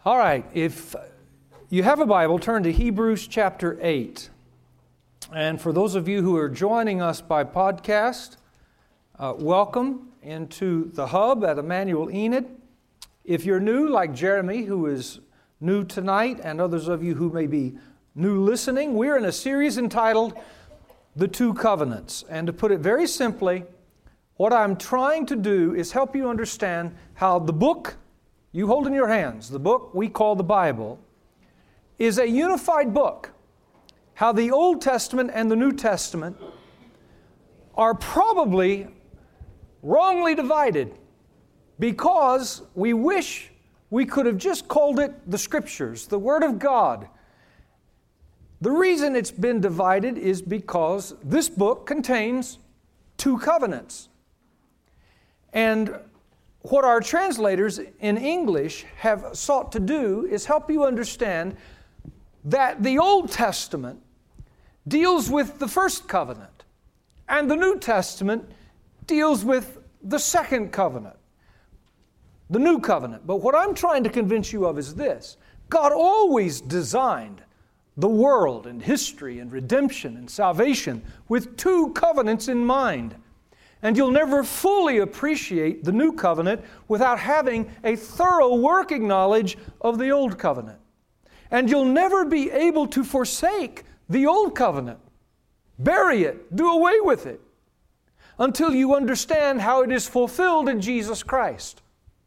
All right, if you have a Bible, turn to Hebrews chapter 8. And for those of you who are joining us by podcast, welcome into the hub at Emmanuel Enid. If you're new, like Jeremy, who is new tonight, and others of you who may be new listening, we're in a series entitled The Two Covenants. And to put it very simply, what I'm trying to do is help you understand how the book you hold in your hands, the book we call the Bible, is a unified book. How the Old Testament and the New Testament are probably wrongly divided because we wish we could have just called it the Scriptures, the Word of God. The reason it's been divided is because this book contains two covenants. And what our translators in English have sought to do is help you understand that the Old Testament deals with the first covenant, and the New Testament deals with the second covenant, the new covenant. But what I'm trying to convince you of is this: God always designed the world and history and redemption and salvation with two covenants in mind. And you'll never fully appreciate the new covenant without having a thorough working knowledge of the old covenant. And you'll never be able to forsake the old covenant, bury it, do away with it, until you understand how it is fulfilled in Jesus Christ.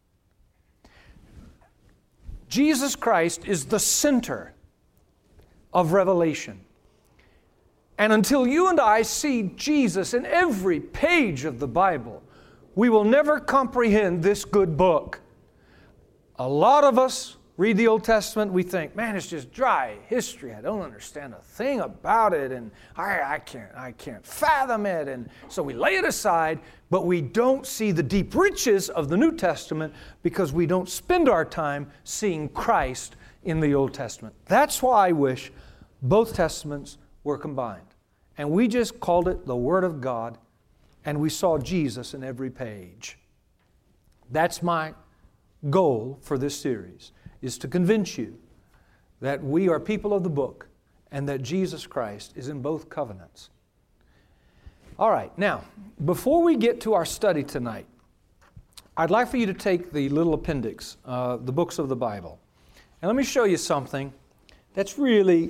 Jesus Christ is the center of revelation. And until you and I see Jesus in every page of the Bible, we will never comprehend this good book. A lot of us read the Old Testament, we think, man, it's just dry history. I don't understand a thing about it, and I can't fathom it. And so we lay it aside, but we don't see the deep riches of the New Testament because we don't spend our time seeing Christ in the Old Testament. That's why I wish both Testaments were combined. And we just called it the Word of God, and we saw Jesus in every page. That's my goal for this series, is to convince you that we are people of the book and that Jesus Christ is in both covenants. All right, now, before we get to our study tonight, I'd like for you to take the little appendix, the books of the Bible, and let me show you something that's really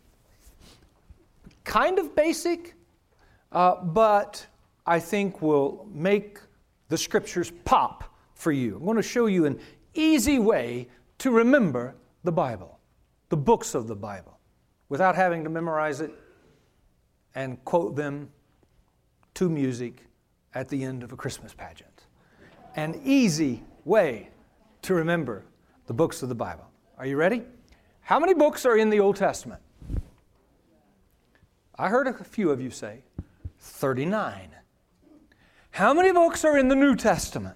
kind of basic, but I think will make the Scriptures pop for you. I'm going to show you an easy way to remember the Bible, the books of the Bible, without having to memorize it and quote them to music at the end of a Christmas pageant. An easy way to remember the books of the Bible. Are you ready? How many books are in the Old Testament? I heard a few of you say 39. How many books are in the New Testament?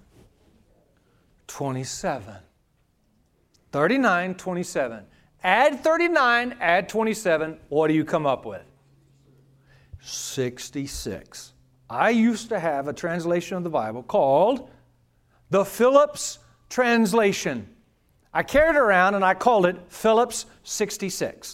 27. 39, 27. Add 39, add 27. What do you come up with? 66. I used to have a translation of the Bible called the Phillips Translation. I carried it around and I called it Phillips 66.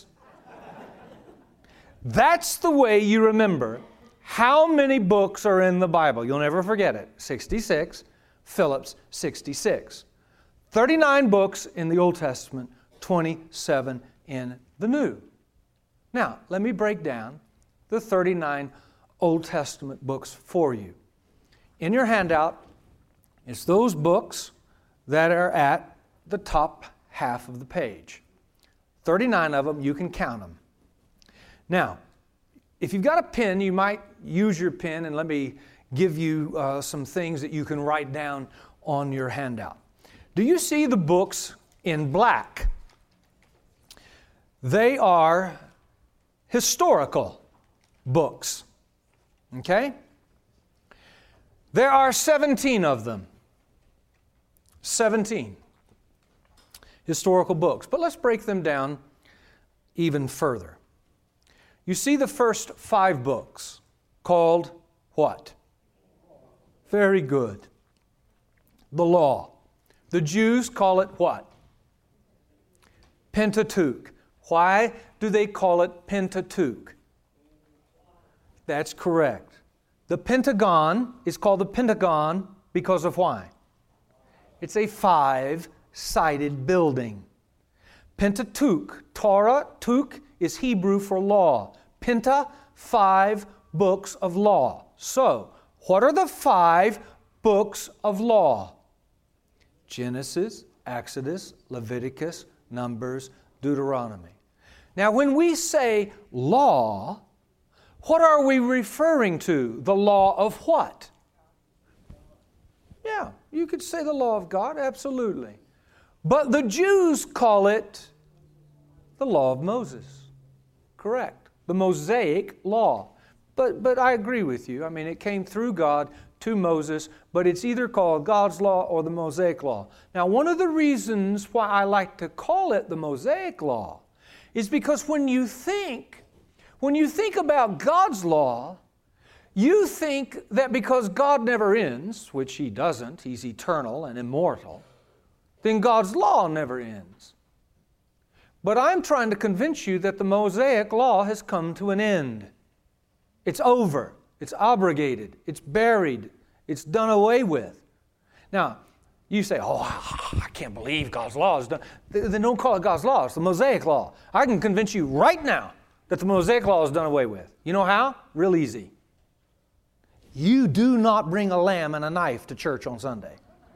That's the way you remember how many books are in the Bible. You'll never forget it. 66, Phillips 66. 39 books in the Old Testament, 27 in the New. Now, let me break down the 39 Old Testament books for you. In your handout, it's those books that are at the top half of the page. 39 of them, you can count them. Now, if you've got a pen, you might use your pen, and let me give you some things that you can write down on your handout. Do you see the books in black? They are historical books. Okay? There are 17 of them. 17 historical books. But let's break them down even further. You see the first 5 books called what? Very good. The law. The Jews call it what? Pentateuch. Why do they call it Pentateuch? That's correct. The Pentagon is called the Pentagon because of why? It's a 5-sided building. Pentateuch. Torah, Tuch is Hebrew for law. Penta, 5 books of law. So, what are the 5 books of law? Genesis, Exodus, Leviticus, Numbers, Deuteronomy. Now, when we say law, what are we referring to? The law of what? Yeah, you could say the law of God, absolutely. But the Jews call it the law of Moses. Correct. The Mosaic law. But I agree with you. I mean, it came through God to Moses, but it's either called God's law or the Mosaic law. Now, one of the reasons why I like to call it the Mosaic law is because when you think about God's law, you think that because God never ends, which He doesn't, He's eternal and immortal, then God's law never ends. But I'm trying to convince you that the Mosaic law has come to an end. It's over. It's abrogated. It's buried. It's done away with. Now, you say, oh, I can't believe God's law is done. Then don't call it God's law. It's the Mosaic law. I can convince you right now that the Mosaic law is done away with. You know how? Real easy. You do not bring a lamb and a knife to church on Sunday.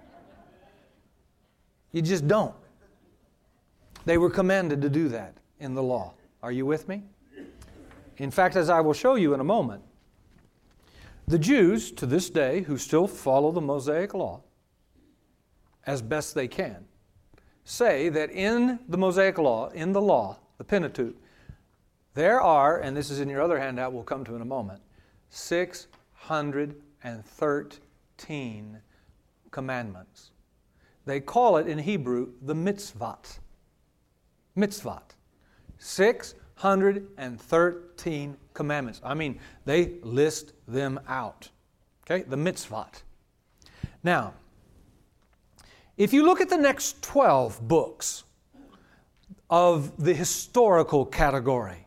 You just don't. They were commanded to do that in the law. Are you with me? In fact, as I will show you in a moment, the Jews to this day who still follow the Mosaic law as best they can say that in the Mosaic law, in the law, the Pentateuch, there are, and this is in your other handout we'll come to in a moment, 613 commandments. They call it in Hebrew the mitzvot. Mitzvot. 613 commandments. I mean, they list them out. Okay? The mitzvot. Now, if you look at the next 12 books of the historical category,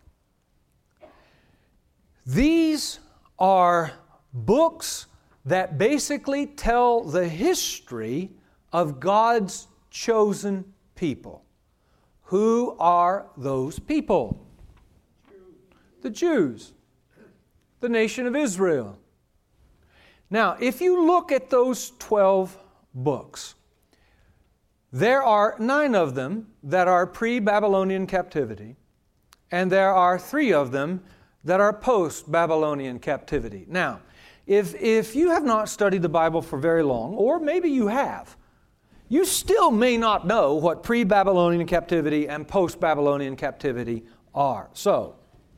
these are books that basically tell the history of God's chosen people. Who are those people? The Jews. The nation of Israel. Now, if you look at those 12 books, there are 9 of them that are pre-Babylonian captivity, and there are 3 of them that are post-Babylonian captivity. Now, if you have not studied the Bible for very long, or maybe you have, you still may not know what pre-Babylonian captivity and post-Babylonian captivity are. So,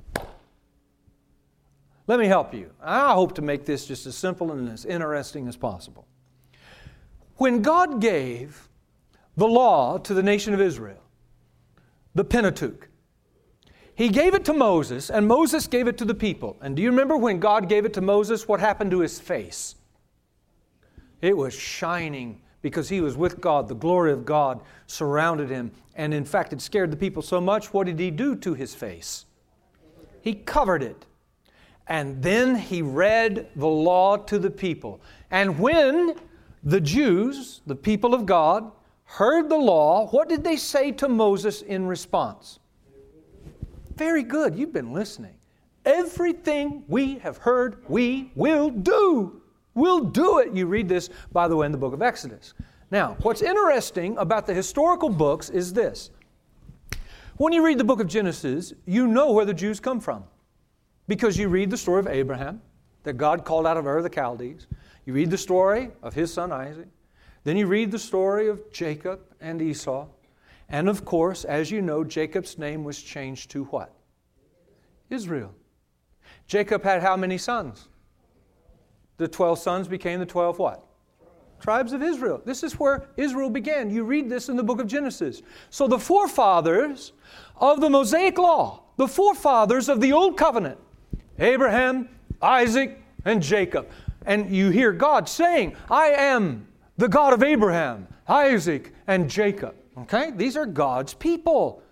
let me help you. I hope to make this just as simple and as interesting as possible. When God gave the law to the nation of Israel, the Pentateuch, He gave it to Moses, and Moses gave it to the people. And do you remember when God gave it to Moses, what happened to his face? It was shining because he was with God. The glory of God surrounded him. And in fact, it scared the people so much, what did he do to his face? He covered it. And then he read the law to the people. And when the Jews, the people of God, heard the law, what did they say to Moses in response? Very good, you've been listening. Everything we have heard, we will do. We'll do it. You read this, by the way, in the book of Exodus. Now, what's interesting about the historical books is this. When you read the book of Genesis, you know where the Jews come from. Because you read the story of Abraham, that God called out of Ur of the Chaldees. You read the story of his son Isaac. Then you read the story of Jacob and Esau. And of course, as you know, Jacob's name was changed to what? Israel. Jacob had how many sons? The 12 sons became the 12 what? Tribes of Israel. This is where Israel began. You read this in the book of Genesis. So the forefathers of the Mosaic Law, the forefathers of the Old Covenant, Abraham, Isaac, and Jacob. And you hear God saying, I am the God of Abraham, Isaac, and Jacob. Okay? These are God's people.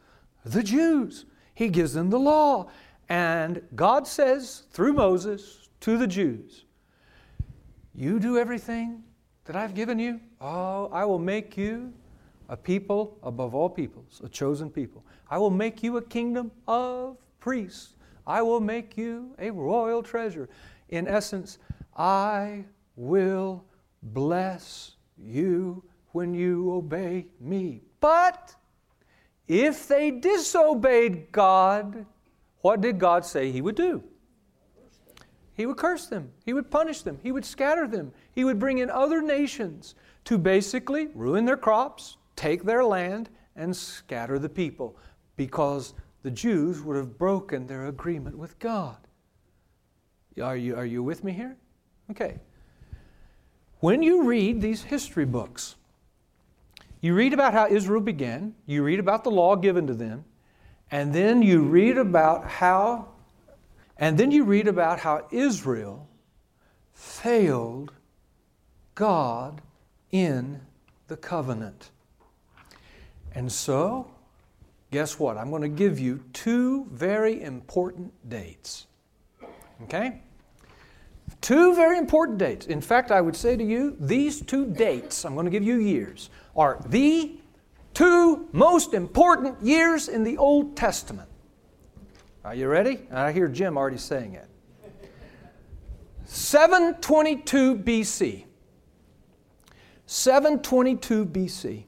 The Jews. He gives them the law. And God says through Moses to the Jews, you do everything that I've given you. Oh, I will make you a people above all peoples, a chosen people. I will make you a kingdom of priests. I will make you a royal treasure. In essence, I will bless you when you obey me. But if they disobeyed God, what did God say He would do? He would curse them. He would punish them. He would scatter them. He would bring in other nations to basically ruin their crops, take their land, and scatter the people, because the Jews would have broken their agreement with God. Are you with me here? Okay. When you read these history books, you read about how Israel began, you read about the law given to them, and then you read about how Israel failed God in the covenant. And so, guess what? I'm going to give you two very important dates. Okay? Two very important dates. In fact, I would say to you, these two dates, I'm going to give you years, are the two most important years in the Old Testament. Are you ready? I hear Jim already saying it. 722 BC. 722 BC.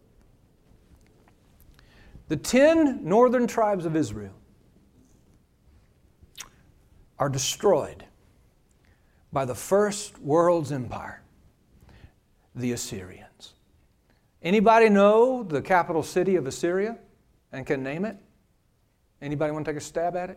The 10 northern tribes of Israel are destroyed by the first world's empire, the Assyrians. Anybody know the capital city of Assyria and can name it? Anybody want to take a stab at it?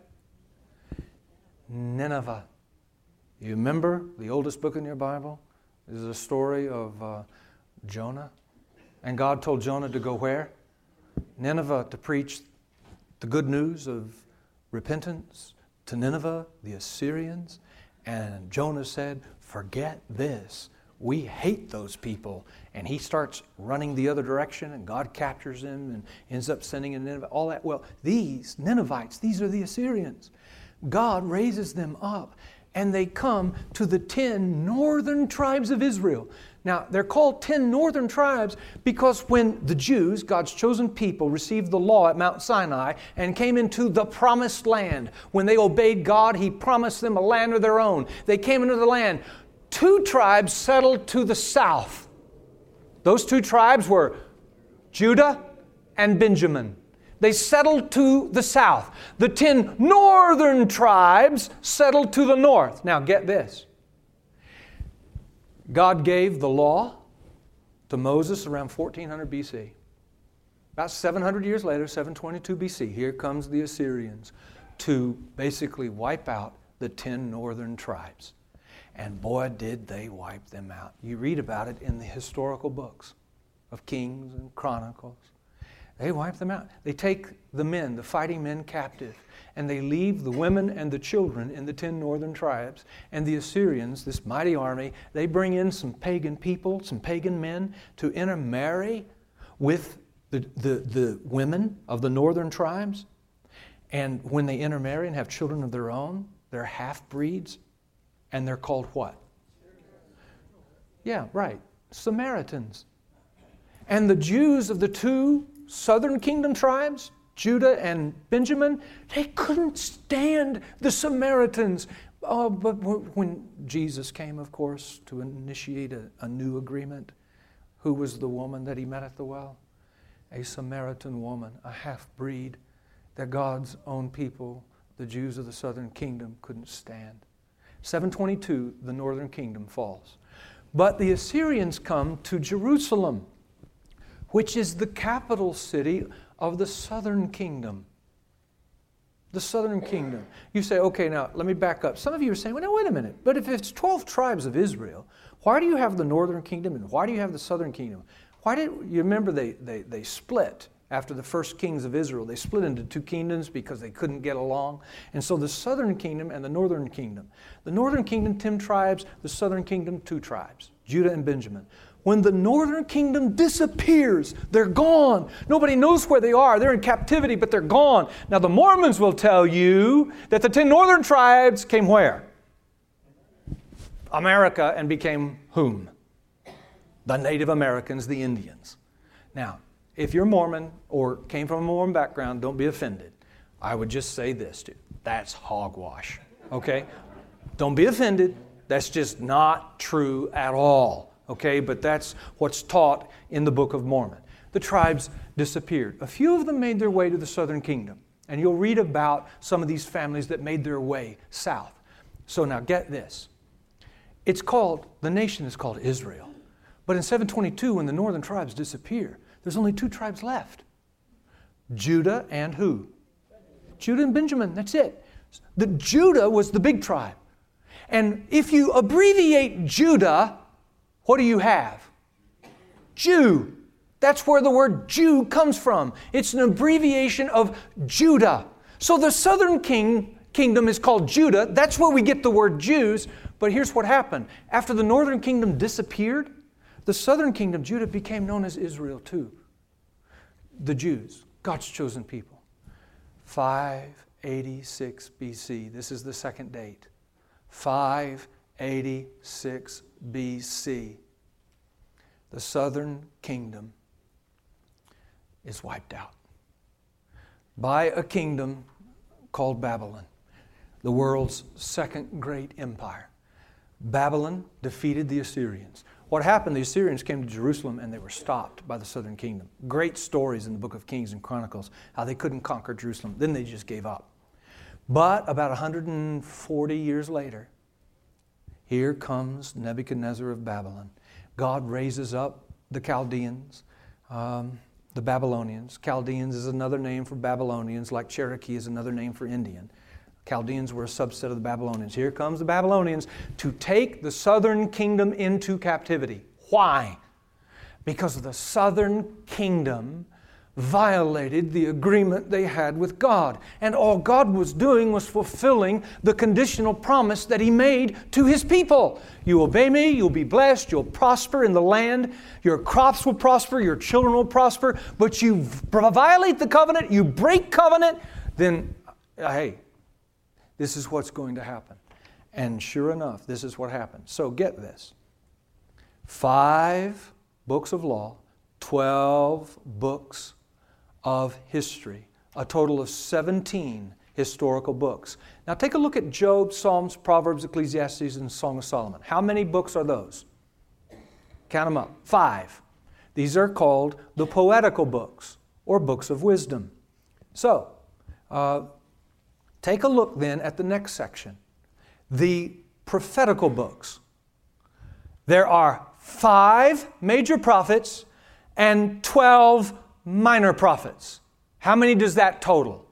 Nineveh. You remember the oldest book in your Bible? This is a story of Jonah. And God told Jonah to go where? Nineveh, to preach the good news of repentance to Nineveh, the Assyrians. And Jonah said, forget this. We hate those people. And he starts running the other direction, and God captures him and ends up sending in Nineveh. All that. Well, these Ninevites, these are the Assyrians. God raises them up, and they come to the 10 northern tribes of Israel. Now, they're called 10 northern tribes because when the Jews, God's chosen people, received the law at Mount Sinai and came into the promised land, when they obeyed God, He promised them a land of their own. They came into the land. 2 tribes settled to the south. Those 2 tribes were Judah and Benjamin. They settled to the south. The 10 northern tribes settled to the north. Now get this. God gave the law to Moses around 1400 BC. About 700 years later, 722 BC, here comes the Assyrians to basically wipe out the 10 northern tribes. And boy, did they wipe them out. You read about it in the historical books of Kings and Chronicles. They wipe them out. They take the men, the fighting men, captive, and they leave the women and the children in the 10 northern tribes. And the Assyrians, this mighty army, they bring in some pagan people, some pagan men, to intermarry with the women of the northern tribes. And when they intermarry and have children of their own, they're half-breeds, and they're called what? Yeah, right. Samaritans. And the Jews of the 2 southern kingdom tribes, Judah and Benjamin, they couldn't stand the Samaritans. But when Jesus came, of course, to initiate a new agreement, who was the woman that He met at the well? A Samaritan woman, a half-breed that God's own people, the Jews of the southern kingdom, couldn't stand. 722, the northern kingdom falls. But the Assyrians come to Jerusalem, which is the capital city of the southern kingdom. The southern kingdom. You say, okay, now let me back up. Some of you are saying, well, now wait a minute. But if it's 12 tribes of Israel, why do you have the northern kingdom and why do you have the southern kingdom? Why did you remember they split after the first kings of Israel? They split into 2 kingdoms because they couldn't get along. And so the southern kingdom and the northern kingdom. The northern kingdom, 10 tribes. The southern kingdom, 2 tribes, Judah and Benjamin. when the northern kingdom disappears, they're gone. Nobody knows where they are. They're in captivity, but they're gone. Now the Mormons will tell you that the 10 northern tribes came where? America, and became whom? The Native Americans, the Indians. Now, if you're Mormon or came from a Mormon background, don't be offended. I would just say this to you. That's hogwash. Okay? Don't be offended. That's just not true at all. Okay, but that's what's taught in the Book of Mormon. The tribes disappeared. A few of them made their way to the southern kingdom. And you'll read about some of these families that made their way south. So now get this. The nation is called Israel. But in 722, when the northern tribes disappear, there's only 2 tribes left. Judah and who? Judah and Benjamin, that's it. Judah was the big tribe. And if you abbreviate Judah, what do you have? Jew. That's where the word Jew comes from. It's an abbreviation of Judah. So the southern kingdom is called Judah. That's where we get the word Jews. But here's what happened. After the northern kingdom disappeared, the southern kingdom, Judah, became known as Israel too. The Jews, God's chosen people. 586 BC. This is the second date. 586 BC. The southern kingdom is wiped out by a kingdom called Babylon, the world's second great empire. Babylon defeated the Assyrians. What happened, the Assyrians came to Jerusalem and they were stopped by the southern kingdom. Great stories in the book of Kings and Chronicles, how they couldn't conquer Jerusalem. Then they just gave up. But about 140 years later, here comes Nebuchadnezzar of Babylon. God raises up the Chaldeans, the Babylonians. Chaldeans is another name for Babylonians, like Cherokee is another name for Indian. Chaldeans were a subset of the Babylonians. Here comes the Babylonians to take the southern kingdom into captivity. Why? Because the southern kingdom violated the agreement they had with God. And all God was doing was fulfilling the conditional promise that He made to His people. You obey me, you'll be blessed, you'll prosper in the land, your crops will prosper, your children will prosper, but you violate the covenant, you break covenant, then, hey, this is what's going to happen. And sure enough, this is what happened. So get this. 5 books of law, 12 books of history, a total of 17 historical books. Now take a look at Job, Psalms, Proverbs, Ecclesiastes, and Song of Solomon. How many books are those? Count them up. 5. These are called the poetical books, or books of wisdom. So, take a look then at the next section. The prophetical books. There are 5 major prophets and 12 minor prophets. How many does that total?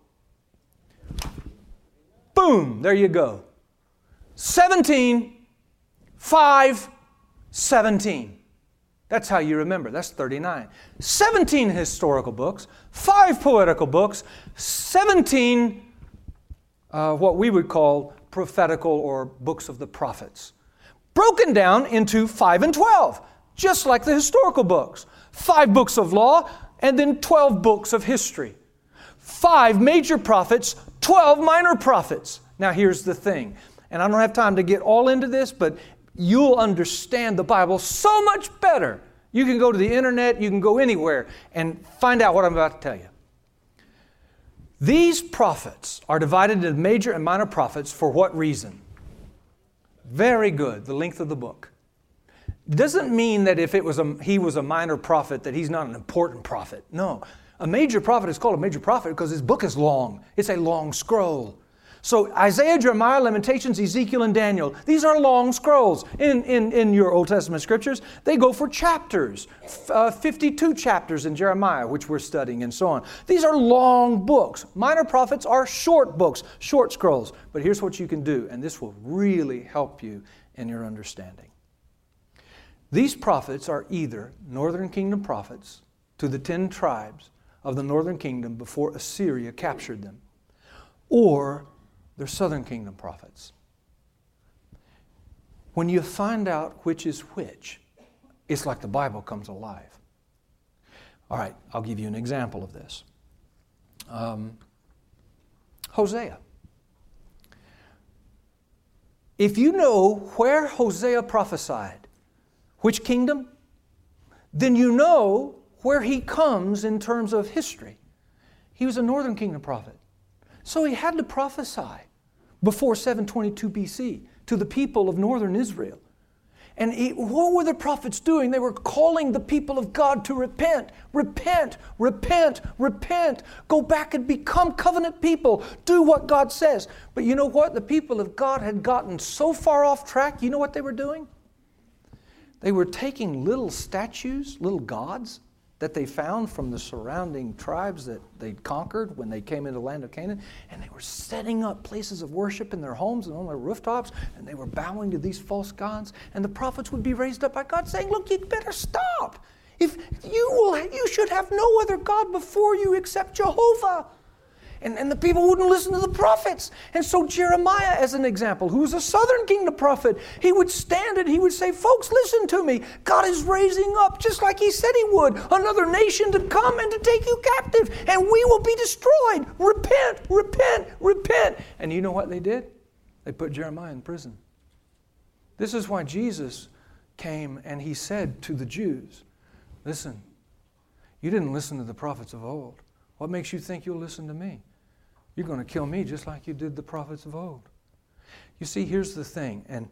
Boom, there you go. 17, 5, 17. That's how you remember. That's 39. 17 historical books, 5 poetical books, 17 what we would call prophetical or books of the prophets. Broken down into 5 and 12, just like the historical books. 5 books of law, and then 12 books of history. 5 major prophets, 12 minor prophets. Now here's the thing, and I don't have time to get all into this, but you'll understand the Bible so much better. You can go to the internet, you can go anywhere and find out what I'm about to tell you. These prophets are divided into major and minor prophets for what reason? Very good, the length of the book. Doesn't mean that if he was a minor prophet that he's not an important prophet. No. A major prophet is called a major prophet because his book is long. It's a long scroll. So Isaiah, Jeremiah, Lamentations, Ezekiel, and Daniel, these are long scrolls. In your Old Testament scriptures, they go for chapters. 52 chapters in Jeremiah, which we're studying, and so on. These are long books. Minor prophets are short books, short scrolls. But here's what you can do, and this will really help you in your understanding. These prophets are either northern kingdom prophets to the 10 tribes of the northern kingdom before Assyria captured them, or they're southern kingdom prophets. When you find out which is which, it's like the Bible comes alive. All right, I'll give you an example of this. Hosea. If you know where Hosea prophesied, which kingdom, then you know where he comes in terms of history. He was a northern kingdom prophet. So he had to prophesy before 722 BC to the people of northern Israel. And what were the prophets doing? They were calling the people of God to repent. Repent, repent, repent. Go back and become covenant people. Do what God says. But you know what? The people of God had gotten so far off track. You know what they were doing? They were taking little statues, little gods, that they found from the surrounding tribes that they'd conquered when they came into the land of Canaan, and they were setting up places of worship in their homes and on their rooftops, and they were bowing to these false gods, and the prophets would be raised up by God saying, look, you better stop. If you should have no other God before you except Jehovah. And the people wouldn't listen to the prophets. And so Jeremiah, as an example, who was a southern kingdom prophet, he would stand and he would say, folks, listen to me. God is raising up, just like he said he would, another nation to come and to take you captive, and we will be destroyed. Repent, repent, repent. And you know what they did? They put Jeremiah in prison. This is why Jesus came and he said to the Jews, listen, you didn't listen to the prophets of old. What makes you think you'll listen to me? You're going to kill me just like you did the prophets of old. You see, here's the thing, and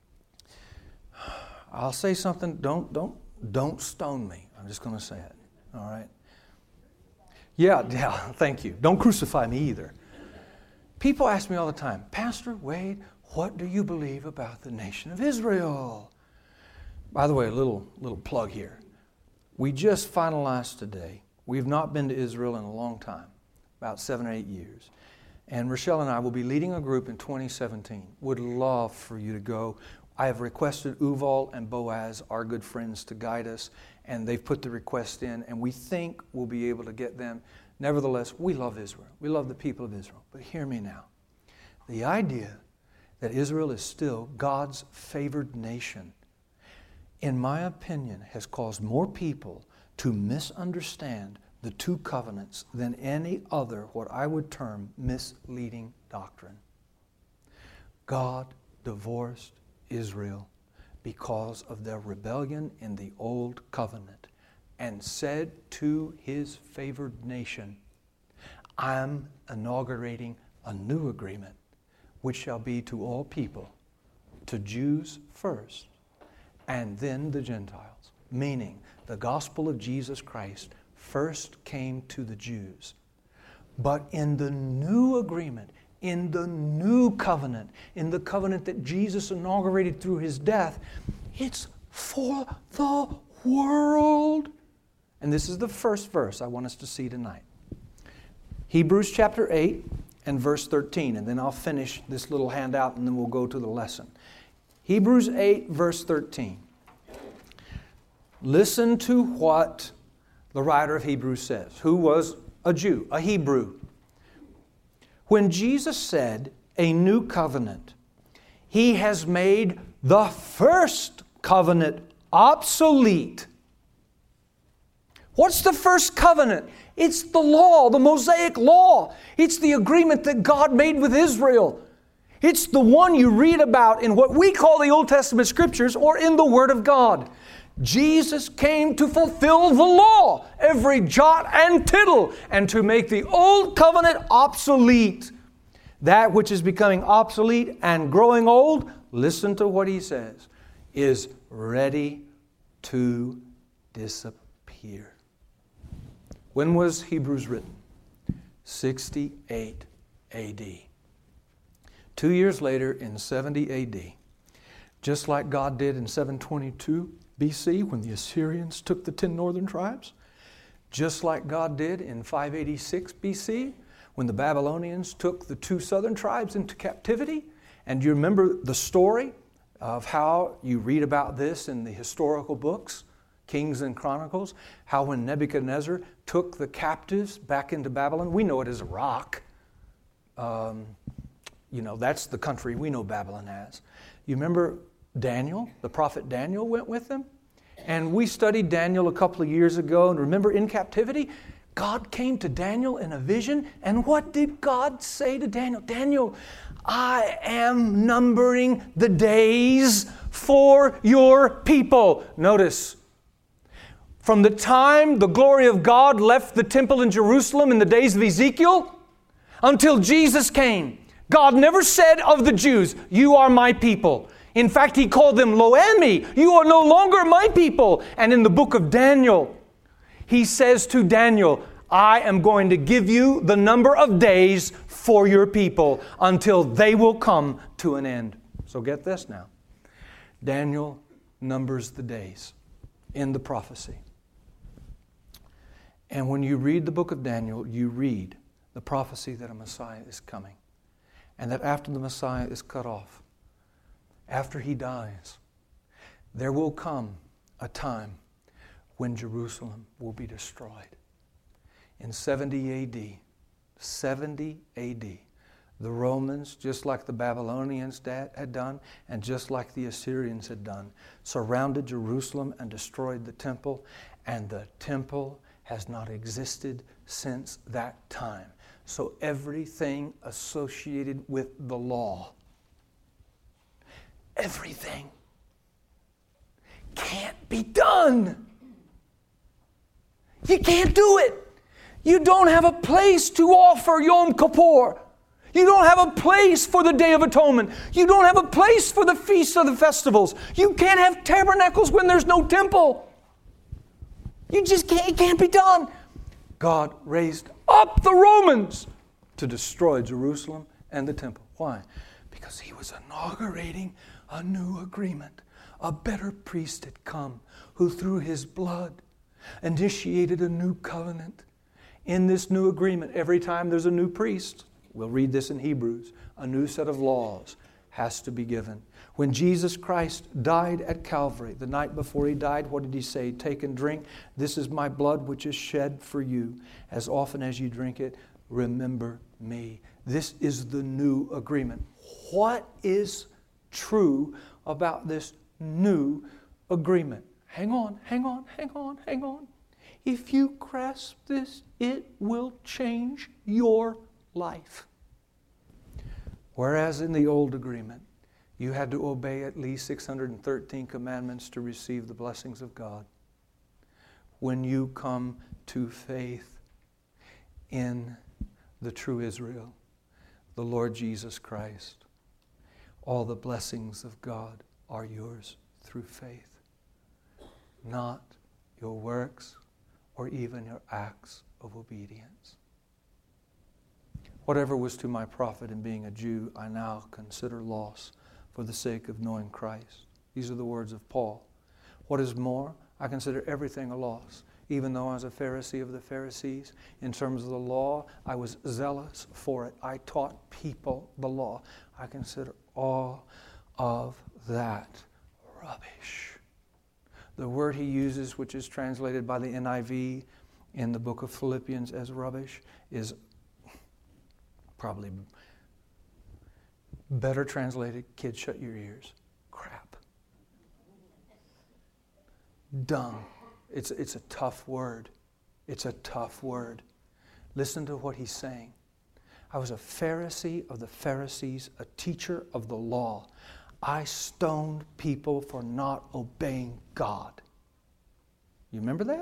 I'll say something. Don't stone me. I'm just going to say it. All right? Yeah, thank you. Don't crucify me either. People ask me all the time, Pastor Wade, what do you believe about the nation of Israel? By the way, a little plug here. We just finalized today. We've not been to Israel in a long time, about 7 or 8 years. And Rochelle and I will be leading a group in 2017. Would love for you to go. I have requested Uval and Boaz, our good friends, to guide us, and they've put the request in, and we think we'll be able to get them. Nevertheless, we love Israel. We love the people of Israel. But hear me now. The idea that Israel is still God's favored nation, in my opinion, has caused more people to misunderstand the two covenants than any other, what I would term, misleading doctrine. God divorced Israel because of their rebellion in the old covenant and said to his favored nation, I'm inaugurating a new agreement which shall be to all people, to Jews first, and then the Gentiles. Meaning, the gospel of Jesus Christ first came to the Jews. But in the new agreement, in the new covenant, in the covenant that Jesus inaugurated through his death, it's for the world. And this is the first verse I want us to see tonight. Hebrews chapter 8 and verse 13. And then I'll finish this little handout and then we'll go to the lesson. Hebrews 8 verse 13. Listen to what the writer of Hebrews says, who was a Jew, a Hebrew. When Jesus said, a new covenant, he has made the first covenant obsolete. What's the first covenant? It's the law, the Mosaic law. It's the agreement that God made with Israel. It's the one you read about in what we call the Old Testament Scriptures or in the Word of God. Jesus came to fulfill the law, every jot and tittle, and to make the old covenant obsolete. That which is becoming obsolete and growing old, listen to what he says, is ready to disappear. When was Hebrews written? 68 A.D. 2 years later, in 70 A.D., just like God did in 722 B.C. when the Assyrians took the 10 northern tribes, just like God did in 586 B.C. when the Babylonians took the 2 southern tribes into captivity. And you remember the story of how you read about this in the historical books, Kings and Chronicles, how when Nebuchadnezzar took the captives back into Babylon, we know it as Iraq. That's the country we know Babylon as. You remember Daniel, the prophet Daniel went with them? And we studied Daniel a couple of years ago, and remember in captivity, God came to Daniel in a vision, and what did God say to Daniel? Daniel, I am numbering the days for your people. Notice, from the time the glory of God left the temple in Jerusalem in the days of Ezekiel until Jesus came, God never said of the Jews, you are my people. In fact, He called them Lo-Ami, you are no longer my people. And in the book of Daniel, He says to Daniel, I am going to give you the number of days for your people until they will come to an end. So get this now. Daniel numbers the days in the prophecy. And when you read the book of Daniel, you read the prophecy that a Messiah is coming. And that after the Messiah is cut off, after He dies, there will come a time when Jerusalem will be destroyed. In 70 AD, the Romans, just like the Babylonians had done, and just like the Assyrians had done, surrounded Jerusalem and destroyed the temple, and the temple has not existed since that time. So everything associated with the law, everything can't be done. You can't do it. You don't have a place to offer Yom Kippur. You don't have a place for the Day of Atonement. You don't have a place for the feasts of the festivals. You can't have tabernacles when there's no temple. You just can't. It can't be done. God raised up the Romans to destroy Jerusalem and the temple. Why? Because He was inaugurating a new agreement. A better priest had come who through His blood initiated a new covenant. In this new agreement, every time there's a new priest, we'll read this in Hebrews, a new set of laws has to be given. When Jesus Christ died at Calvary, the night before He died, what did He say? Take and drink. This is my blood which is shed for you. As often as you drink it, remember me. This is the new agreement. What is true about this new agreement? Hang on. If you grasp this, it will change your life. Whereas in the old agreement, you had to obey at least 613 commandments to receive the blessings of God. When you come to faith in the true Israel, the Lord Jesus Christ, all the blessings of God are yours through faith, not your works or even your acts of obedience. Whatever was to my profit in being a Jew, I now consider loss for the sake of knowing Christ. These are the words of Paul. What is more, I consider everything a loss. Even though I was a Pharisee of the Pharisees, in terms of the law, I was zealous for it. I taught people the law. I consider all of that rubbish. The word he uses, which is translated by the NIV in the book of Philippians as rubbish, is probably better translated, kids, shut your ears, crap. Dung. It's a tough word. It's a tough word. Listen to what he's saying. I was a Pharisee of the Pharisees, a teacher of the law. I stoned people for not obeying God. You remember that?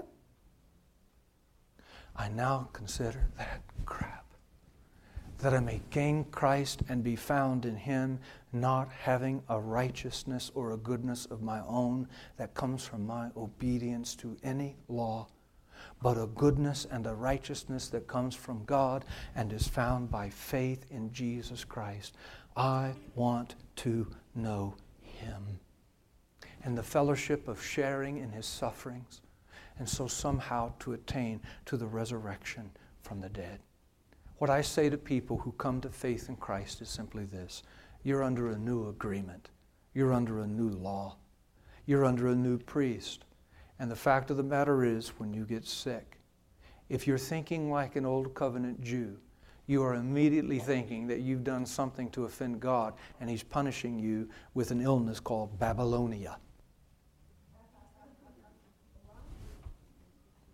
I now consider that crap. That I may gain Christ and be found in Him, not having a righteousness or a goodness of my own that comes from my obedience to any law, but a goodness and a righteousness that comes from God and is found by faith in Jesus Christ. I want to know Him and the fellowship of sharing in His sufferings, and so somehow to attain to the resurrection from the dead. What I say to people who come to faith in Christ is simply this. You're under a new agreement. You're under a new law. You're under a new priest. And the fact of the matter is, when you get sick, if you're thinking like an old covenant Jew, you are immediately thinking that you've done something to offend God, and He's punishing you with an illness called Babylonia.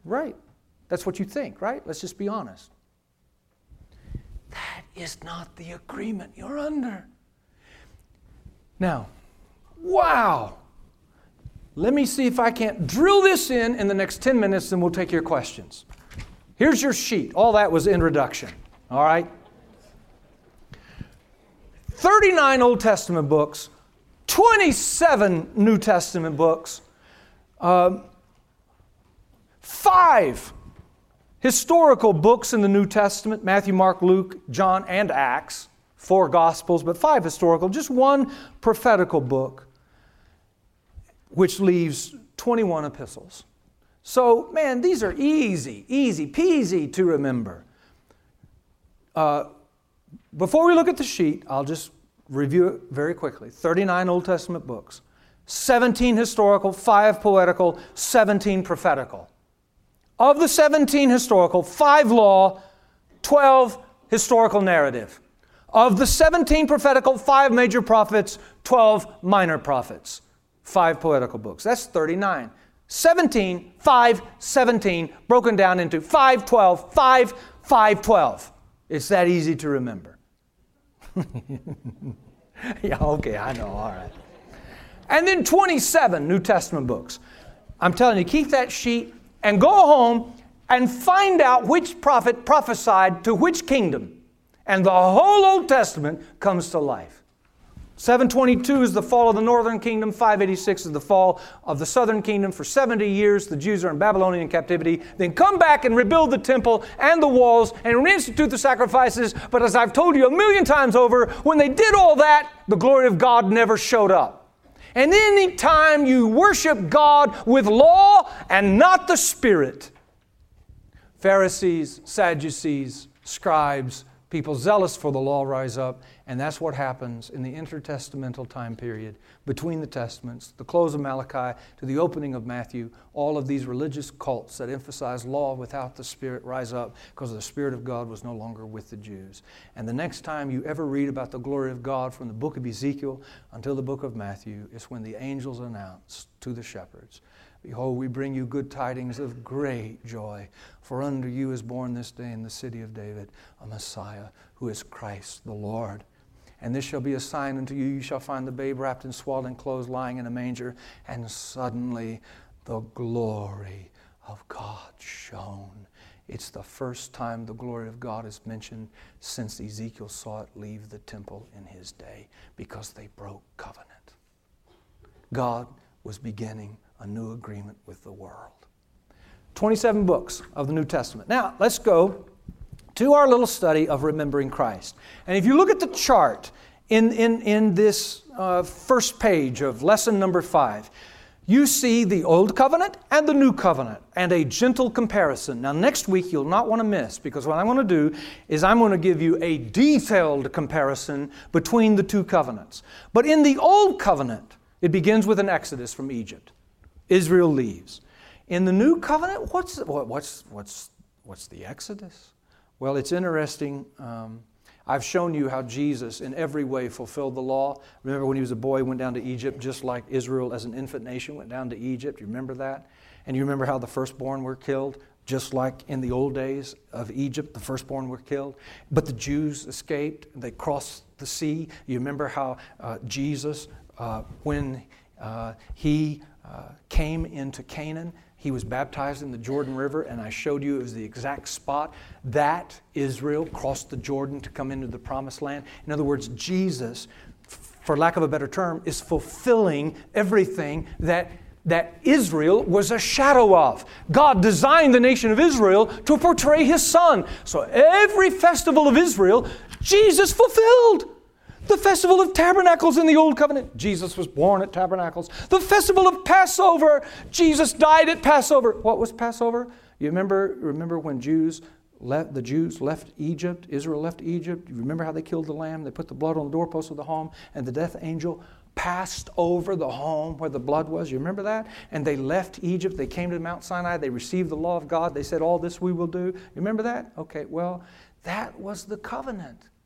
Right. That's what you think, right? Let's just be honest. That is not the agreement you're under. Now, wow. Let me see if I can't drill this in the next 10 minutes, and we'll take your questions. Here's your sheet. All that was introduction. All right? 39 Old Testament books, 27 New Testament books, 5 historical books in the New Testament, Matthew, Mark, Luke, John, and Acts, 4 Gospels, but 5 historical, just 1 prophetical book, which leaves 21 epistles. So, man, these are easy peasy to remember. Before we look at the sheet, I'll just review it very quickly. 39 Old Testament books, 17 historical, 5 poetical, 17 prophetical. Of the 17 historical, 5 law, 12 historical narrative. Of the 17 prophetical, 5 major prophets, 12 minor prophets. 5 poetical books. That's 39. 17, 5, 17, broken down into 5, 12, 5, 5, 12. It's that easy to remember. Yeah, okay, I know, all right. And then 27 New Testament books. I'm telling you, keep that sheet and go home and find out which prophet prophesied to which kingdom. And the whole Old Testament comes to life. 722 is the fall of the northern kingdom. 586 is the fall of the southern kingdom. For 70 years, the Jews are in Babylonian captivity. Then come back and rebuild the temple and the walls and reinstitute the sacrifices. But as I've told you 1,000,000 times over, when they did all that, the glory of God never showed up. And any time you worship God with law and not the Spirit, Pharisees, Sadducees, scribes, people zealous for the law rise up, and that's what happens in the intertestamental time period between the Testaments, the close of Malachi to the opening of Matthew. All of these religious cults that emphasize law without the Spirit rise up because the Spirit of God was no longer with the Jews. And the next time you ever read about the glory of God from the book of Ezekiel until the book of Matthew is when the angels announce to the shepherds, "Behold, we bring you good tidings of great joy, for unto you is born this day in the city of David a Messiah, who is Christ the Lord. And this shall be a sign unto you, you shall find the babe wrapped in swaddling clothes, lying in a manger." And suddenly the glory of God shone. It's the first time the glory of God is mentioned since Ezekiel saw it leave the temple in his day, because they broke covenant. God was beginning a new agreement with the world. 27 books of the New Testament. Now, let's go to our little study of remembering Christ. And if you look at the chart in this first page of lesson number 5, you see the Old Covenant and the New Covenant and a gentle comparison. Now, next week you'll not want to miss, because what I'm going to do is I'm going to give you a detailed comparison between the two covenants. But in the Old Covenant, it begins with an exodus from Egypt. Israel leaves. In the New Covenant, what's the exodus? Well, it's interesting. I've shown you how Jesus in every way fulfilled the law. Remember when he was a boy, he went down to Egypt, just like Israel as an infant nation went down to Egypt. You remember that? And you remember how the firstborn were killed? Just like in the old days of Egypt, the firstborn were killed. But the Jews escaped. They crossed the sea. You remember how Jesus, when he came into Canaan, he was baptized in the Jordan River, and I showed you it was the exact spot that Israel crossed the Jordan to come into the Promised Land. In other words, Jesus, for lack of a better term, is fulfilling everything that Israel was a shadow of. God designed the nation of Israel to portray His Son. So every festival of Israel, Jesus fulfilled. The Festival of Tabernacles in the Old Covenant, Jesus was born at Tabernacles. The Festival of Passover, Jesus died at Passover. What was Passover? You remember when the Jews left Egypt, Israel left Egypt? You remember how they killed the lamb? They put the blood on the doorpost of the home, and the death angel passed over the home where the blood was. You remember that? And they left Egypt. They came to Mount Sinai. They received the law of God. They said, "All this we will do." You remember that? Okay, well, that was the covenant.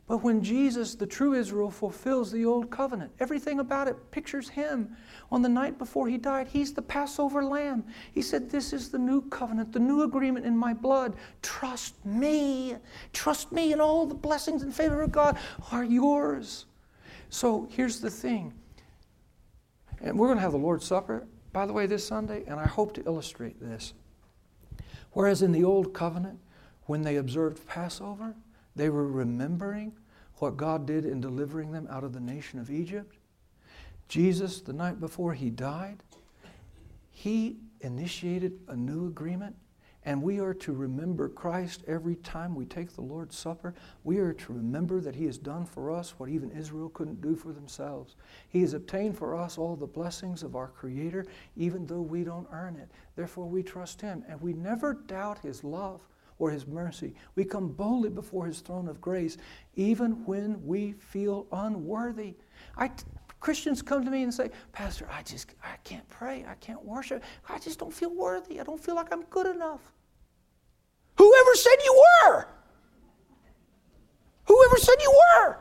But when Jesus, the true Israel, fulfills the old covenant, everything about it pictures Him. On the night before He died, He's the Passover lamb. He said, this is the new covenant, the new agreement in my blood. Trust me. Trust me, and all the blessings and favor of God are yours. So here's the thing. And we're going to have the Lord's Supper, by the way, this Sunday, and I hope to illustrate this. Whereas in the old covenant, when they observed Passover, they were remembering what God did in delivering them out of the nation of Egypt. Jesus, the night before He died, He initiated a new agreement, and we are to remember Christ every time we take the Lord's Supper. We are to remember that He has done for us what even Israel couldn't do for themselves. He has obtained for us all the blessings of our Creator, even though we don't earn it. Therefore, we trust Him, and we never doubt His love or His mercy. We come boldly before His throne of grace, even when we feel unworthy. Christians come to me and say, Pastor, I can't pray, I can't worship, I just don't feel worthy, I don't feel like I'm good enough. Whoever said you were? Whoever said you were?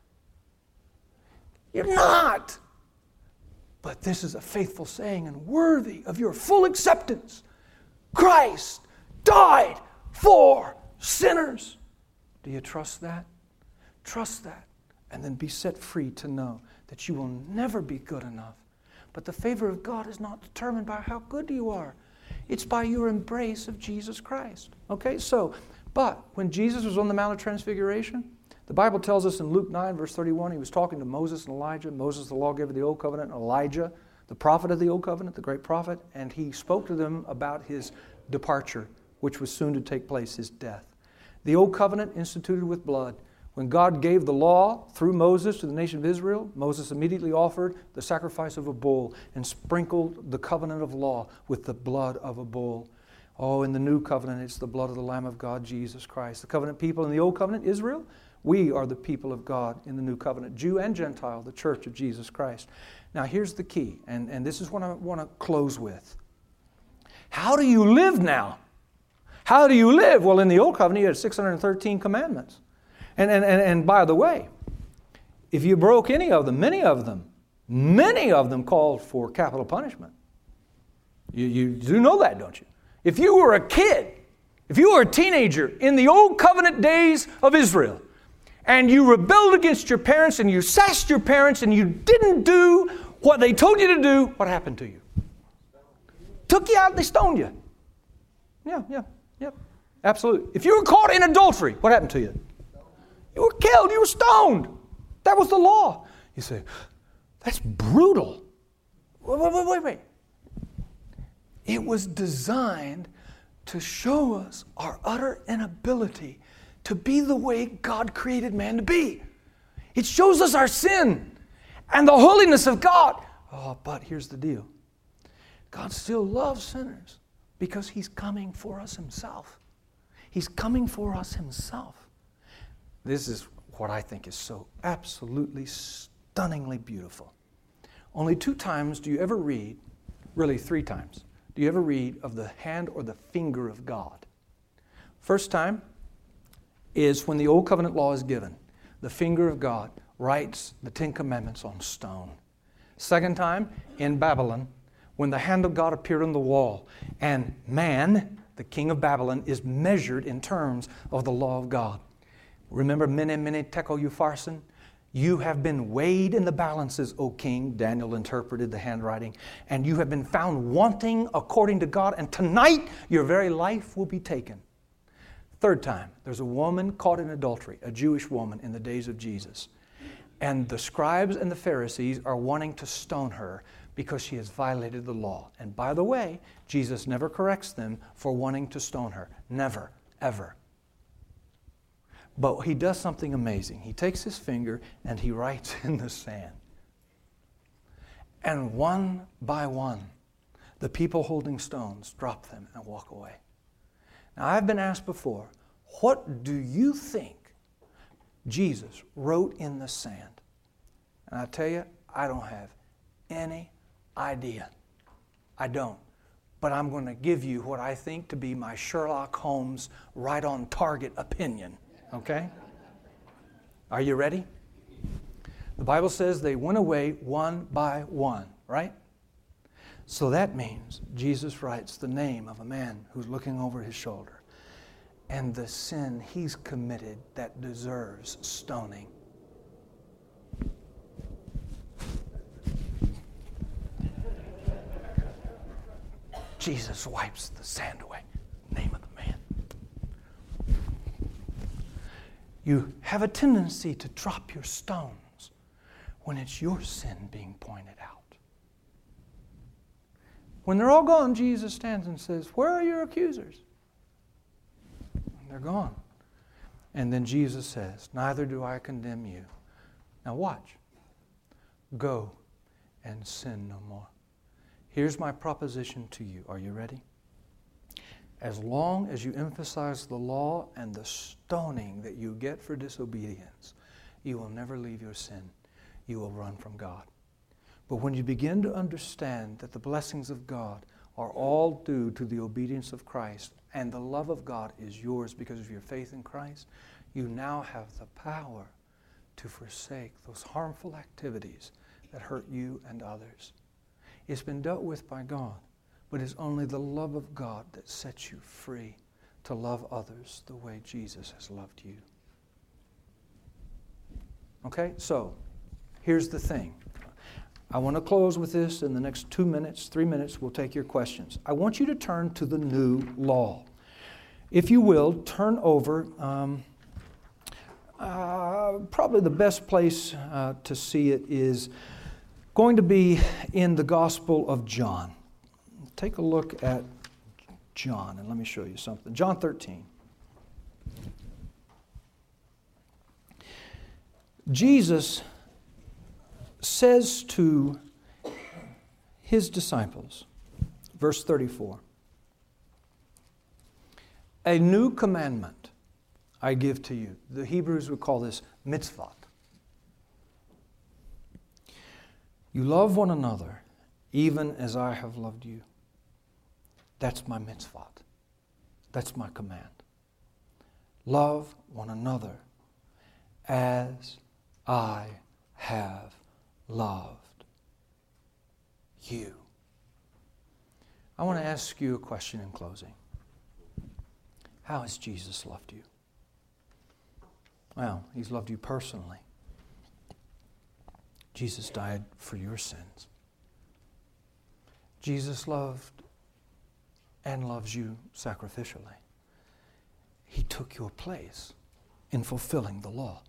You're not. But this is a faithful saying and worthy of your full acceptance. Christ died for sinners. Do you trust that? Trust that. And then be set free to know that you will never be good enough. But the favor of God is not determined by how good you are. It's by your embrace of Jesus Christ. Okay, but when Jesus was on the Mount of Transfiguration, the Bible tells us in Luke 9, verse 31, He was talking to Moses and Elijah. Moses, the lawgiver of the Old Covenant, and Elijah, the prophet of the Old Covenant, the great prophet, and He spoke to them about His departure, which was soon to take place, His death. The Old Covenant instituted with blood. When God gave the law through Moses to the nation of Israel, Moses immediately offered the sacrifice of a bull and sprinkled the covenant of law with the blood of a bull. Oh, in the new covenant, it's the blood of the Lamb of God, Jesus Christ. The covenant people in the Old Covenant, Israel, we are the people of God in the new covenant, Jew and Gentile, the church of Jesus Christ. Now, here's the key, and this is what I want to close with. How do you live now? How do you live? Well, in the Old Covenant, you had 613 commandments. And by the way, if you broke any of them, many of them called for capital punishment. You do know that, don't you? If you were a kid, if you were a teenager in the Old Covenant days of Israel, and you rebelled against your parents, and you sassed your parents, and you didn't do what they told you to do, what happened to you? Took you out, they stoned you. Yeah, absolutely. If you were caught in adultery, what happened to you? You were killed, you were stoned. That was the law. You say, that's brutal. Wait. It was designed to show us our utter inability to be the way God created man to be. It shows us our sin and the holiness of God. Oh, but here's the deal. God still loves sinners because He's coming for us Himself. He's coming for us Himself. This is what I think is so absolutely stunningly beautiful. Only 2 times do you ever read, really 3 times, do you ever read of the hand or the finger of God. First time is when the Old Covenant law is given. The finger of God writes the 10 Commandments on stone. Second time in Babylon, when the hand of God appeared on the wall, and man, the king of Babylon, is measured in terms of the law of God. Remember, mene tekel upharsin? You have been weighed in the balances, O king, Daniel interpreted the handwriting, and you have been found wanting according to God, and tonight your very life will be taken. Third time, there's a woman caught in adultery, a Jewish woman in the days of Jesus. And the scribes and the Pharisees are wanting to stone her because she has violated the law. And by the way, Jesus never corrects them for wanting to stone her. Never, ever. But He does something amazing. He takes His finger and He writes in the sand. And one by one, the people holding stones drop them and walk away. Now, I've been asked before, what do you think Jesus wrote in the sand? And I tell you, I don't have any idea. I don't. But I'm going to give you what I think to be my Sherlock Holmes right on target opinion. Okay? Are you ready? The Bible says they went away one by one, right? So that means Jesus writes the name of a man who's looking over his shoulder and the sin he's committed that deserves stoning. Jesus wipes the sand away. Name of the man. You have a tendency to drop your stones when it's your sin being pointed out. When they're all gone, Jesus stands and says, "Where are your accusers?" And they're gone. And then Jesus says, "Neither do I condemn you." Now watch. Go and sin no more. Here's my proposition to you. Are you ready? As long as you emphasize the law and the stoning that you get for disobedience, you will never leave your sin. You will run from God. But when you begin to understand that the blessings of God are all due to the obedience of Christ, and the love of God is yours because of your faith in Christ, you now have the power to forsake those harmful activities that hurt you and others. It's been dealt with by God, but it's only the love of God that sets you free to love others the way Jesus has loved you. Okay, so here's the thing. I want to close with this. In the next 2 minutes, 3 minutes, we'll take your questions. I want you to turn to the new law. If you will, turn over. Probably the best place to see it is going to be in the Gospel of John. Take a look at John, and let me show you something. John 13. Jesus says to his disciples, verse 34, "A new commandment I give to you." The Hebrews would call this mitzvot. "You love one another even as I have loved you." That's my mitzvot. That's my command. Love one another as I have loved you. I want to ask you a question in closing. How has Jesus loved you? Well, He's loved you personally. Jesus died for your sins. Jesus loved and loves you sacrificially. He took your place in fulfilling the law.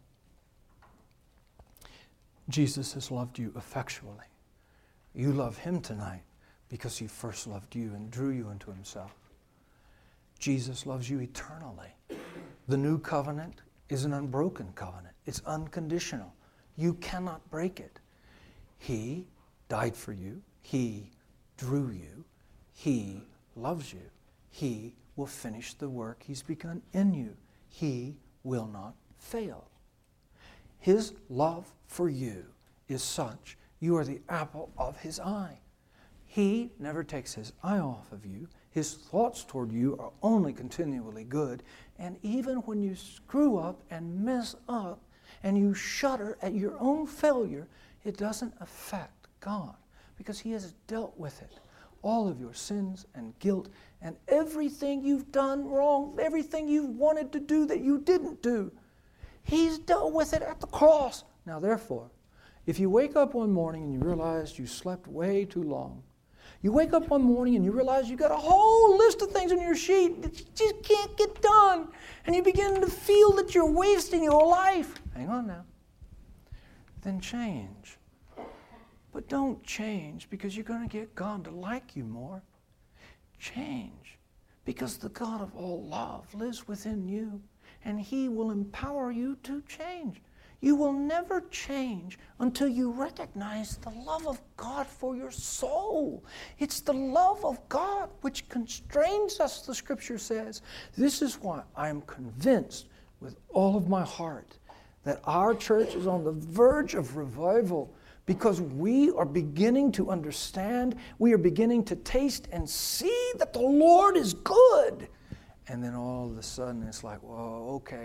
Jesus has loved you effectually. You love Him tonight because He first loved you and drew you into Himself. Jesus loves you eternally. The new covenant is an unbroken covenant. It's unconditional. You cannot break it. He died for you. He drew you. He loves you. He will finish the work He's begun in you. He will not fail. His love for you is such, you are the apple of His eye. He never takes His eye off of you. His thoughts toward you are only continually good. And even when you screw up and mess up and you shudder at your own failure, it doesn't affect God because He has dealt with it. All of your sins and guilt and everything you've done wrong, everything you wanted to do that you didn't do, He's dealt with it at the cross. Now, therefore, if you wake up one morning and you realize you slept way too long, you wake up one morning and you realize you've got a whole list of things on your sheet that you just can't get done, and you begin to feel that you're wasting your life. Hang on now. Then change. But don't change because you're going to get God to like you more. Change because the God of all love lives within you, and He will empower you to change. You will never change until you recognize the love of God for your soul. It's the love of God which constrains us, the Scripture says. This is why I am convinced with all of my heart that our church is on the verge of revival because we are beginning to understand, we are beginning to taste and see that the Lord is good. And then all of a sudden it's like, well, okay,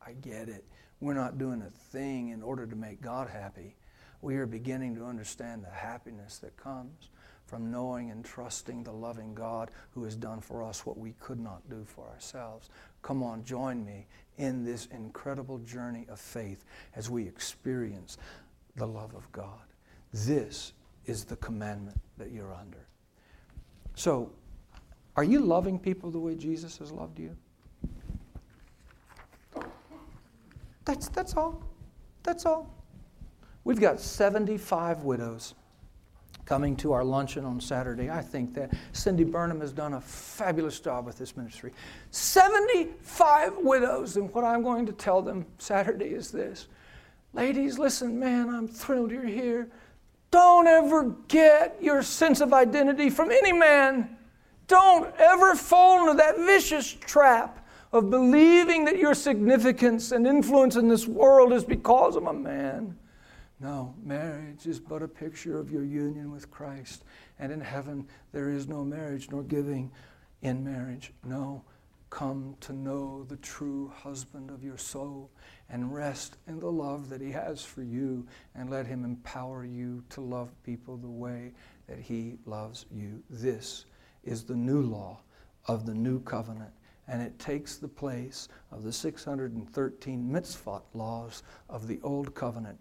I get it. We're not doing a thing in order to make God happy. We are beginning to understand the happiness that comes from knowing and trusting the loving God who has done for us what we could not do for ourselves. Come on, join me in this incredible journey of faith as we experience the love of God. This is the commandment that you're under. So, are you loving people the way Jesus has loved you? That's all. That's all. We've got 75 widows coming to our luncheon on Saturday. I think that Cindy Burnham has done a fabulous job with this ministry. 75 widows, and what I'm going to tell them Saturday is this. Ladies, listen, man, I'm thrilled you're here. Don't ever get your sense of identity from any man. Don't ever fall into that vicious trap of believing that your significance and influence in this world is because of a man. No, marriage is but a picture of your union with Christ. And in heaven, there is no marriage nor giving in marriage. No, come to know the true husband of your soul and rest in the love that he has for you, and let him empower you to love people the way that he loves you. This is the new law of the new covenant. And it takes the place of the 613 mitzvot laws of the Old Covenant.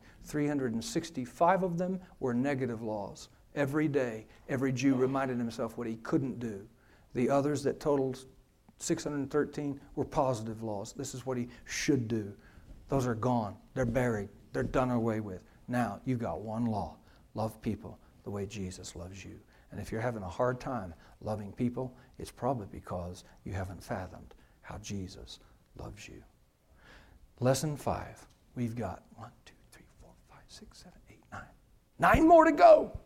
365 of them were negative laws. Every day, every Jew reminded himself what he couldn't do. The others that totaled 613 were positive laws. This is what he should do. Those are gone. They're buried. They're done away with. Now, you've got one law. Love people the way Jesus loves you. And if you're having a hard time loving people, it's probably because you haven't fathomed how Jesus loves you. Lesson 5. We've got 1, 2, 3, 4, 5, 6, 7, 8, 9. 9 more to go.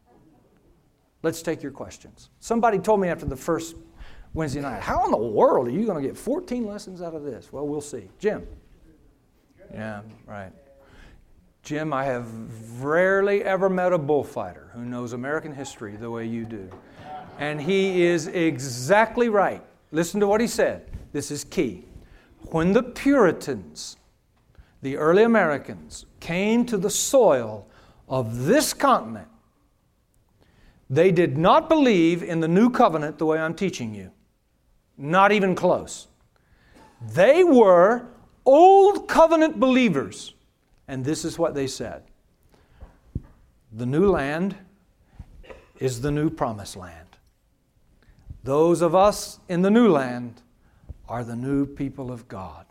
Let's take your questions. Somebody told me after the first Wednesday night, how in the world are you going to get 14 lessons out of this? Well, we'll see. Jim. Yeah, right. Jim, I have rarely ever met a bullfighter who knows American history the way you do. And he is exactly right. Listen to what he said. This is key. When the Puritans, the early Americans, came to the soil of this continent, they did not believe in the new covenant the way I'm teaching you. Not even close. They were old covenant believers. And this is what they said. The new land is the new promised land. Those of us in the new land are the new people of God.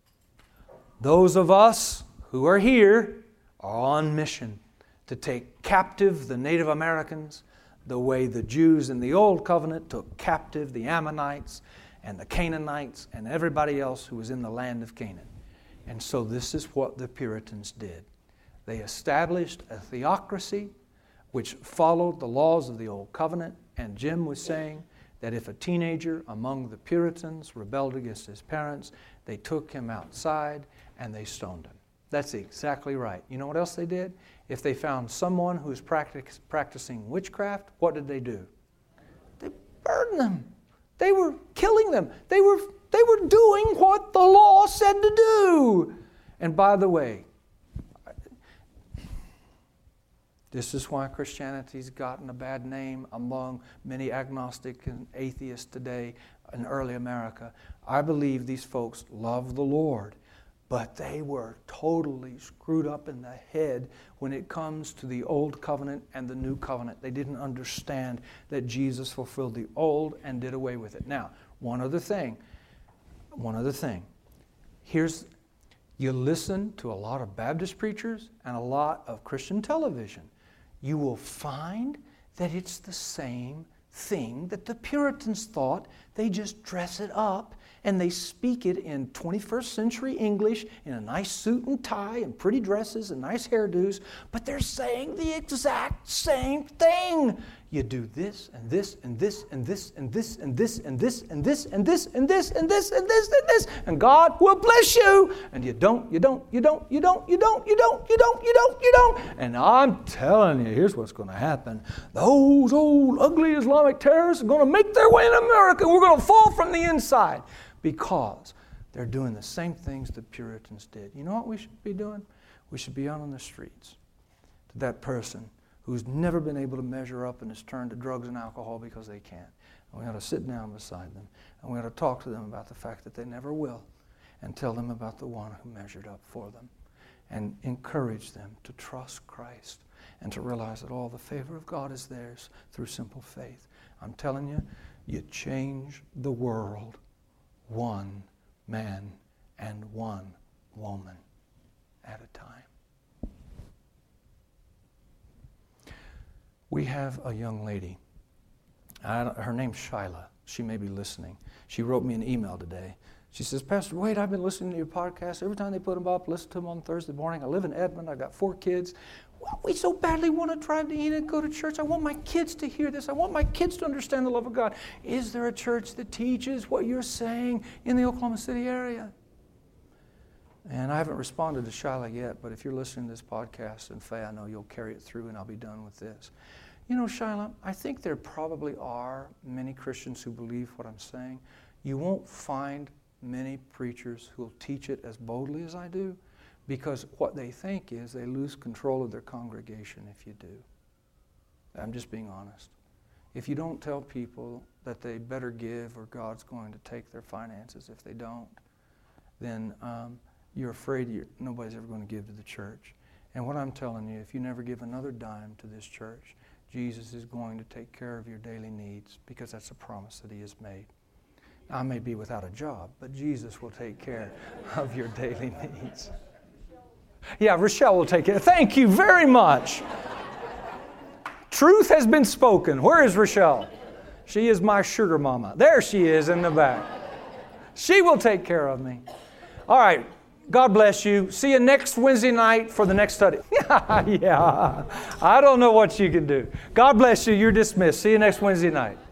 Those of us who are here are on mission to take captive the Native Americans the way the Jews in the Old Covenant took captive the Ammonites and the Canaanites and everybody else who was in the land of Canaan. And so this is what the Puritans did. They established a theocracy which followed the laws of the Old Covenant. And Jim was saying that if a teenager among the Puritans rebelled against his parents, they took him outside and they stoned him. That's exactly right. You know what else they did? If they found someone who was practicing witchcraft, what did they do? They burned them. They were killing them. They were doing what the law said to do. And by the way, this is why Christianity's gotten a bad name among many agnostic and atheists today in early America. I believe these folks love the Lord, but they were totally screwed up in the head when it comes to the Old Covenant and the New Covenant. They didn't understand that Jesus fulfilled the Old and did away with it. Now, one other thing. You listen to a lot of Baptist preachers and a lot of Christian television. You will find that it's the same thing that the Puritans thought. They just dress it up and they speak it in 21st century English in a nice suit and tie and pretty dresses and nice hairdos, but they're saying the exact same thing. You do this and this and this and this and this and this and this and this and this and this and this and this and this, and God will bless you. And you don't. And I'm telling you, here's what's going to happen. Those old ugly Islamic terrorists are going to make their way in America. We're going to fall from the inside because They're doing the same things the Puritans did. You know what we should be doing? We should be out on the streets to that person who's never been able to measure up and has turned to drugs and alcohol because they can't. And we ought to sit down beside them, and we ought to talk to them about the fact that they never will, and tell them about the one who measured up for them, and encourage them to trust Christ and to realize that all the favor of God is theirs through simple faith. I'm telling you, you change the world one man and one woman at a time. We have a young lady. Her name's Shyla. She may be listening. She wrote me an email today. She says, Pastor Wade, I've been listening to your podcast. Every time they put them up, listen to them on Thursday morning. I live in Edmond. I got 4 kids. Well, we so badly want to drive to Enid and go to church. I want my kids to hear this. I want my kids to understand the love of God. Is there a church that teaches what you're saying in the Oklahoma City area? And I haven't responded to Shyla yet, but if you're listening to this podcast, and Faye, I know you'll carry it through and I'll be done with this. You know, Shyla, I think there probably are many Christians who believe what I'm saying. You won't find many preachers who will teach it as boldly as I do, because what they think is they lose control of their congregation if you do. I'm just being honest. If you don't tell people that they better give or God's going to take their finances if they don't, then you're afraid nobody's ever going to give to the church. And what I'm telling you, if you never give another dime to this church, Jesus is going to take care of your daily needs, because that's a promise that He has made. I may be without a job, but Jesus will take care of your daily needs. Yeah, Rochelle will take it. Thank you very much. Truth has been spoken. Where is Rochelle? She is my sugar mama. There she is in the back. She will take care of me. All right. God bless you. See you next Wednesday night for the next study. Yeah. I don't know what you can do. God bless you. You're dismissed. See you next Wednesday night.